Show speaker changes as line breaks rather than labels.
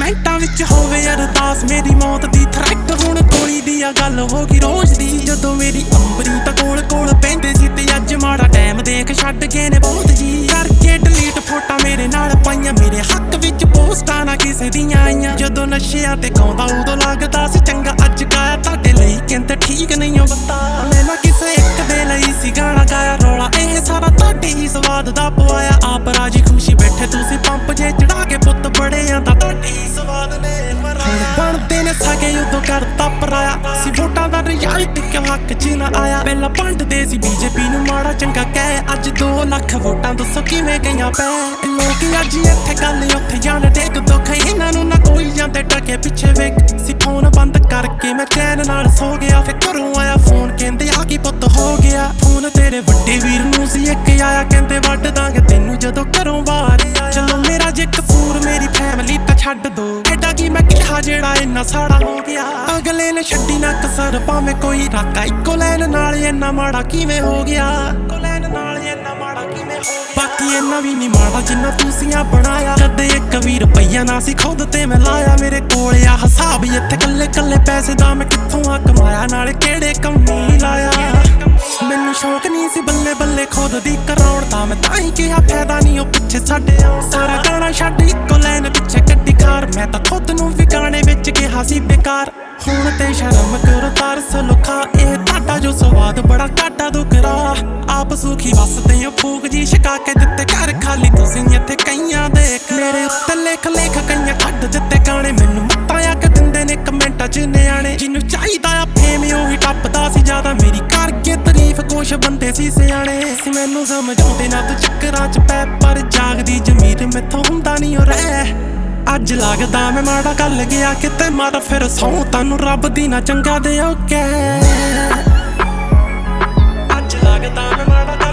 ਕਮੈਂਟਾਂ ਵਿੱਚ ਹੋਵੇ ਅਰਦਾਸ ਮੇਰੀ ਮੌਤ ਦੀ ਥ੍ਰੈਟ। ਹੁਣ ਗੋਲੀ ਦੀ ਆ ਗੱਲ ਹੋ ਗਈ ਰੋਜ਼ ਦੀ, ਜਦੋਂ ਮੇਰੀ ਅੰਬਰੀਤਾ ਕੋਲ ਕੋਲ ਪੈਂਦੇ ਸੀ ਤੇ ਅੱਜ ਮਾੜਾ ਟਾਈਮ ਦੇਖ ਛੱਡ ਗਏ ਨੇ ਬਹੁਤ ਜੀ। ਕਰਕੇ ਡਿਲੀਟ ਫੋਟਾ ਮੇਰੇ ਨਾਲ ਪਾਈਆਂ, ਮੇਰੇ ਹੱਕ ਵਿੱਚ ਪੋਸਟਾਂ ਨਾ ਕਿਸੇ ਦੀਆਂ ਆਈਆਂ। ਜਦੋਂ ਨਸ਼ਿਆਂ ਤੇ ਗਾਉਂਦਾ ਉਦੋਂ ਲੱਗਦਾ ਸੀ ਚੰਗਾ, ਅੱਜ ਗਾਇਆ ਤੁਹਾਡੇ ਲਈ ਕਹਿੰਦੇ ਠੀਕ ਨਹੀਂ ਉਹ ਬੰਦਾ। ਮੈਂ ਨਾ ਕਿਸੇ ਇੱਕ ਦੇ ਲਈ ਸੀ ਗਾਣਾ ਗਾਇਆ, ਰੌਲਾ ਇਹ ਸਾਰਾ ਤੁਹਾਡੇ ਹੀ ਸਵਾਦ ਦਾ ਪਵਾਇਆ। ਆਪ ਰਾਜੀ ਖੁਸ਼ੀ ਬੈਠੇ ਤੁਸੀਂ ਪੰਪ ਜੇ ਚੜਾ ਕੇ, ਪੁੱਤ ਬੜੇ ਆਂਦਾ ਤੁਹਾਡੇ ਹੀ ਸਵਾਦ ਨੇ ਮਰਾਇਆ। ਬਣਦੇ ਨੇ ਸਾਗੇ ਉਦੋਂ ਕਰਤਾ ਪਰਾਇਆ ਸੀ, ਵੋਟਾਂ ਦਾ ਰਿਜ਼ਲਟ ਕਿਉਂ ਹੱਕ 'ਚ ਨਾ ਆਇਆ। ਪਹਿਲਾਂ ਵੰਡਦੇ ਸੀ ਬੀਜੇਪੀ ਨੂੰ ਮਾੜਾ ਚੰਗਾ ਕਹਿ, ਅੱਜ 2 ਲੱਖ ਵੋਟਾਂ ਦੱਸੋ ਕਿਵੇਂ ਗਈਆਂ ਪੈ। ਲੋਕ ਅੱਜ ਇੱਥੇ ਗੱਲ ਉੱਥੇ ਜਾਣ ਡੇਗ ਦੁੱਖ, ਇਹਨਾਂ ਨੂੰ ਨਾ ਕੋਈ ਜਾਂਦੇ ਟਕੇ ਪਿੱਛੇ ਵੇਖ ਸੀ। ਫੋਨ ਬੰਦ ਕਰਕੇ ਮੈਂ ਚੈਨ ਨਾਲ ਸੋ ਗਿਆ, ਫਿਰ ਘਰੋਂ ਆਇਆ ਫੋਨ ਕਹਿੰਦੇ ਆ ਕੀ ਪੁੱਤ ਹੋ ਗਿਆ। ਫੋਨ ਤੇਰੇ ਵੱਡੇ ਵੀਰ ਨੂੰ ਸੀ ਇੱਕ ਆਇਆ, ਕਹਿੰਦੇ ਵੱਢ ਦਾਂਗੇ ਤੈਨੂੰ ਜਦੋਂ ਘਰੋਂ ਬਾਹਰ ਆਇਆ। ਚਲੋ ਮੇਰਾ ਜੇ ਕਸੂਰ ਮੇਰੀ ਫੈਮਿਲੀ ਤਾਂ ਛੱਡ ਦੋ, ਐਡਾ ਕੀ ਮੈਂ ਕਿਹਾ ਜਿਹੜਾ ਇੰਨਾ ਸਾੜਾ ਹੋ ਗਿਆ। ਅਗਲੇ ਨੇ ਛੱਡੀ ਨਾ ਕਸਰ ਭਾਵੇਂ ਕੋਈ ਰਾਕਾ, ਇੱਕੋ ਲੈਨ ਨਾਲ ਇੰਨਾ ਮਾੜਾ ਕਿਵੇਂ ਹੋ ਗਿਆ। ਇੱਕੋ ਲੈਨ ਨਾਲ ਇੰਨਾ ਮਾੜਾ ਕਿਵੇਂ ਹੋ ਗਿਆ। ਬਾਕੀ ਇੰਨਾ ਵੀ ਨਹੀਂ ਮਾੜਾ ਜਿੰਨਾ ਤੁਸੀਂ ਆ ਬਣਾਇਆ, ਕਦੇ 1 ਵੀ ਰੁਪਈਆ ਨਾ ਸੀ ਖੁਦ ਤੇ ਮੈਂ ਲਾਇਆ। ਮੇਰੇ ਕੋਲ ਆ ਹਿਸਾਬ ਇੱਥੇ ਕੱਲੇ ਕੱਲੇ ਪੈਸੇ ਦਾ, ਮੈਂ ਕਿੱਥੋਂ ਆ ਕਮਾਇਆ ਨਾਲੇ ਕਿਹੜੇ ਕੰਮੀ ਲਾਇਆ। ਮੈਨੂੰ ਸ਼ੌਕ ਨਹੀਂ ਸੀ ਬੱਲੇ ਬੱਲੇ ਖੁਦ ਦੀ ਕਰਾਉਣ ਦਾ, ਮੈਂ ਤਾਂ ਹੀ ਕਿਹਾ ਫਾਇਦਾ ਨਹੀਂ ਉਹ ਪਿੱਛੇ ਸਾਡੇ ਆਉਣ। ਸਾਰਾ ਗਾਣਾ ਛੱਡ ਇੱਕੋ ਲੈਨ ਪਿੱਛੇ ਕੱਢੀ ਕਾਰ, ਮੈਂ ਤਾਂ ਖੁਦ ਨੂੰ ਵੀ ਗਾਣੇ ਵਿੱਚ ਕਿਹਾ ਸੀ ਬੇਕਾਰ। ਹੁਣ ਤੇ ਸ਼ਰਮ ਕਰੋ ਤਰਸ ਲੁਖਾ, ਇਹ ਤੁਹਾਡਾ ਜੋ ਸਵਾਦ ਬੜਾ ਘਾਟਾ ਦੁਕਰਾ। ਆਪ ਸੁਖੀ ਵਸਦੇ ਹੋ ਫੂਕ ਜੀ ਛਕਾ ਕੇ ਦਿੱਤੇ ਘਰ ਖਾਲੀ ਤੁਸੀਂ ਇੱਥੇ ਕਈਆਂ ਦੇ। ਮੇਰੇ ਉੱਤੇ ਲਿਖ ਲਿਖ ਕਈਆਂ ਕੱਢ ਦਿੱਤੇ ਗਾਣੇ, ਮੈਨੂੰ ਮੱਤਾਂ ਆਕ ਦਿੰਦੇ ਨੇ ਕਮੈਂਟਾਂ 'ਚ ਨਿਆਣੇ। ਜਿਹਨੂੰ ਚਾਹੀਦਾ ਆ ਫੇਮ ਉਹੀ ਟੱਪਦਾ ਸੀ ਜ਼ਿਆਦਾ, ਮੇਰੀ ਕਰਕੇ ਤਾਰੀਫ ਕੁਛ ਬੰਦੇ ਸੀ ਸਿਆਣੇ ਸੀ। ਮੈਨੂੰ ਸਮਝਾਉਂਦੇ ਨਾ ਤੂੰ ਚੱਕਰਾਂ 'ਚ ਪੈ, ਪਰ ਜਾਗਦੀ ਜ਼ਮੀਰ ਮੈਥੋਂ ਹੁੰਦਾ ਨਹੀਂ ਉਹ ਰਹਿ। ਅੱਜ ਲੱਗਦਾ ਮੈਂ ਮਾੜਾ ਗੱਲ ਗਿਆ ਕਿਤੇ, ਮਾਰਾ ਫਿਰ ਸਹੁੰ ਤੁਹਾਨੂੰ ਰੱਬ ਦੀ ਨਾ ਚੰਗਾ ਦਿਓ ਕਹਿ। ਅੱਜ ਲੱਗਦਾ ਮੈਂ ਮਾੜਾ